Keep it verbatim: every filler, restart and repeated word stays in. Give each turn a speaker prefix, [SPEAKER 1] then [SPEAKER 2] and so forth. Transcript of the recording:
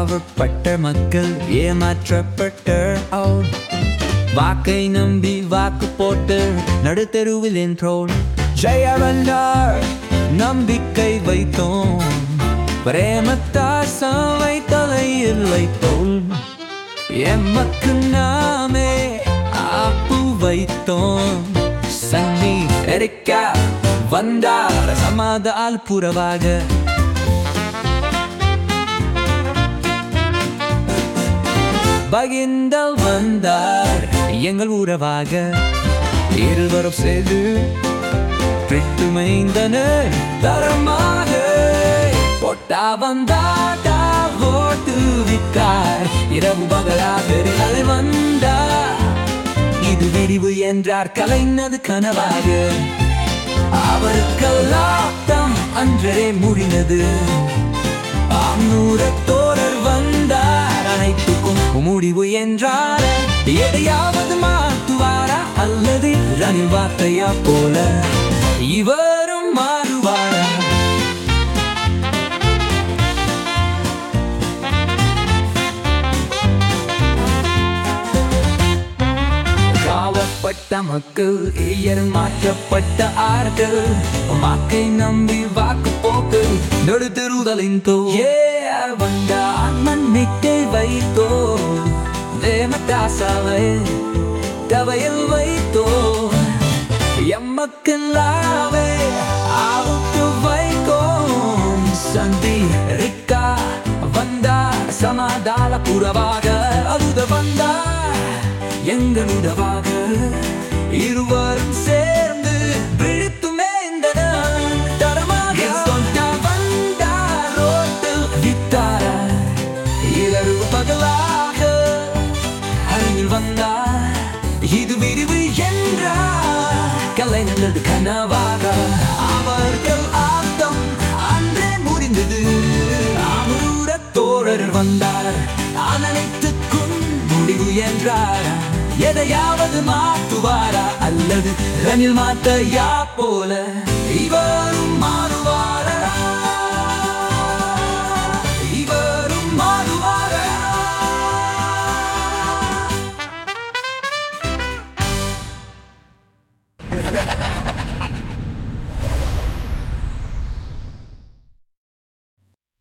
[SPEAKER 1] பாவப்பட்ட மக்கள் ஏமாற்றப்பட்ட ஆள். வாக்கை நம்பி வாக்கு போட்டு நடுத்தெருவில் என்றோம். ஜெய வந்தார் நம்பிக்கை வைத்தோம். பிரேமத்தாசம் வைத்தலை இல்லை போல் எமக்கு நாமே ஆப்பு வைத்தோம். சன்னி எரிக்கா வந்தார் சமாதான புறவாக. பகிர்ந்தல் வந்தார் எங்கள் உறவாக. இருவரும் சேர்ந்து பிரித்துமைந்தனர் தரமாக. பொட்டா வந்தாட்டா ஓட்டு விட்டார். இரவு பகலாக அலை வந்தார். இது விரிவு என்றார் கலைஞது கனவாக. அவருக்கெல்லாம் அன்றே முடிந்தது. ஆநூறத்தோரர் வந்தார் அனைத்துக்கும் முடிவு என்றார். எதையாவது மாற்றுவாரா அல்லது ரணில் வார்த்தையா போல இவரும் மாறுவாரா? காவப்பட்ட மக்கள் ஏயர் மாற்றப்பட்ட ஆர்கள். வாக்கை நம்பி வாக்கு போக்கு நடுத்தெருதலின் தோ வந்தார் மண்ணிக்கை வைத்தோ. தேமதாசாவை தவையில் வைத்தோ. எம்மக்கெல்லாவே ஆவுக்கு வைக்கோம். சந்தி ரிக்கா வந்தார் சமாதான புறவாக. அழுத வந்தார் எங்கள் உறவாக. இருவரும் சேர்ந்து விழித்துமே இந்த தரமாக. வந்தார் ரோட்டு விட்டார இரவு பகலாக. அருகில் வந்தார் இது விரிவு என்றார் கலைஞர்களது கனவாக. அவர்கள் ஆட்டம் அன்றே முடிந்தது. ஆநூறத்தோரர் வந்தார் அனைத்துக்கும் முடிவு என்றார். எதையாவது மாற்றுவாரா அல்லது ரணில் மாத்தையா போல இவரும் மாறு